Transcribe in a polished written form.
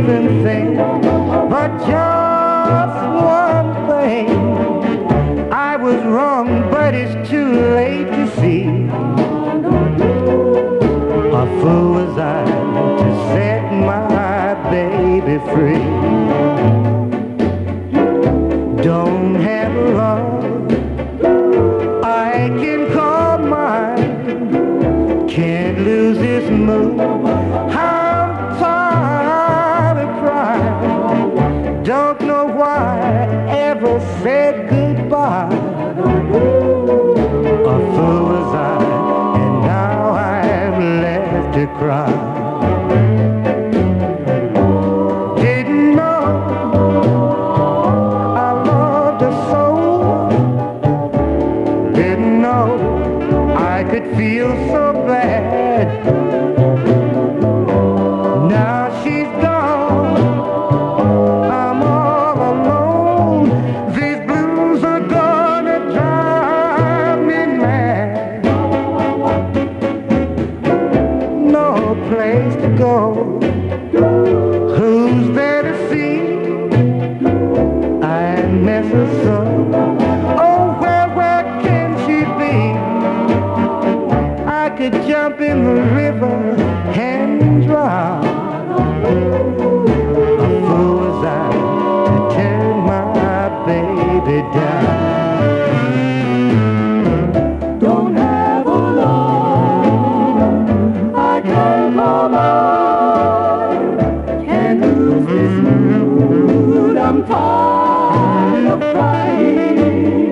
even think. But just one thing, I was wrong, but it's too late to see. A fool was I to set my baby free. Don't have love I can call mine, can't lose this mood. I'm tired of crying, don't know why I ever said goodbye. A fool was I, and now I'm left to cry. Didn't know I loved her so, didn't know I could feel so bad. Now she's gone, I'm all alone. These blues are gonna drive me mad. No place to go, who's there to see? I miss her so. Oh, where can she be? I could jump in the river and drown. A fool was I to turn my baby down. Don't have a love I can call mine, can't lose this mood. I'm tired of crying,